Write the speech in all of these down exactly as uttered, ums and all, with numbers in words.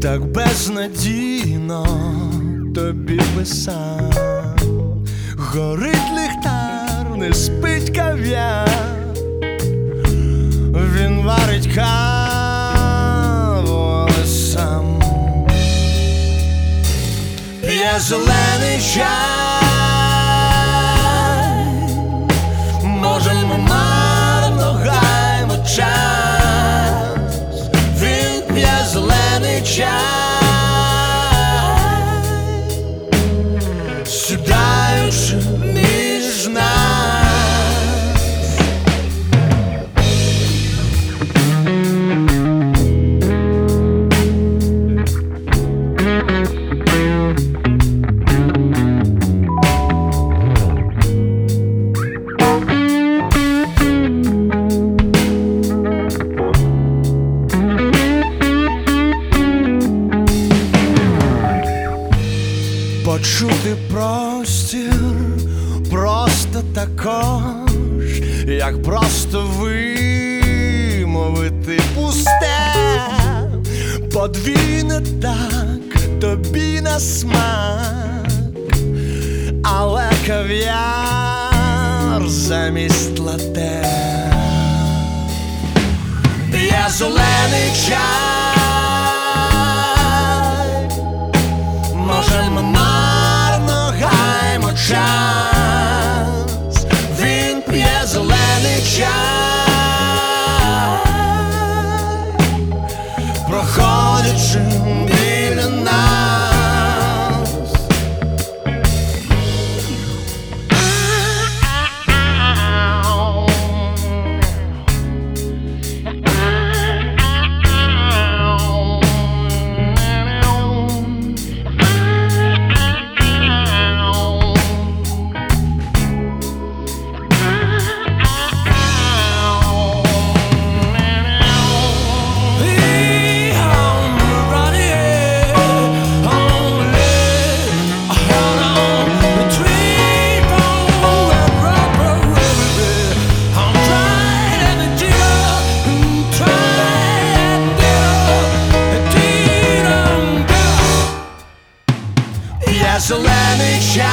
Так безнадійно тобі писав, горить ліхтар, не спить кав'яр, він варить каву, але сам п'є зелений чай. Може, ми марно гаймо час, він п'є зелений чай, сідаючи між нас. Почути простір просто також, як просто вимовити пусте. Подвійне так тобі на смак, але кав'яр замість лате п'є зелений чай. Може, ми марно гаймо час, він п'є зелений чай, проходячи біля нас. Зелений чай,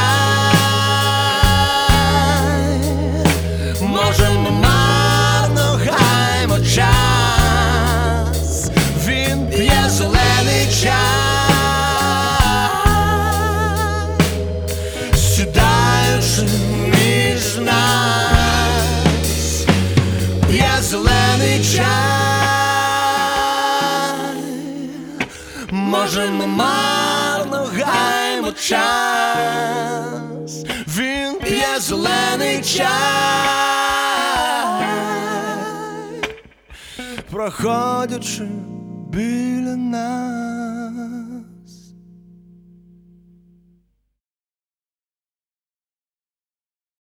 може, ми марно гаймо час, він п'є зелений чай, сідаючи між нас. П'є зелений чай, може, ми марно гаймо час, він п'є зелений чай, проходячи біля нас.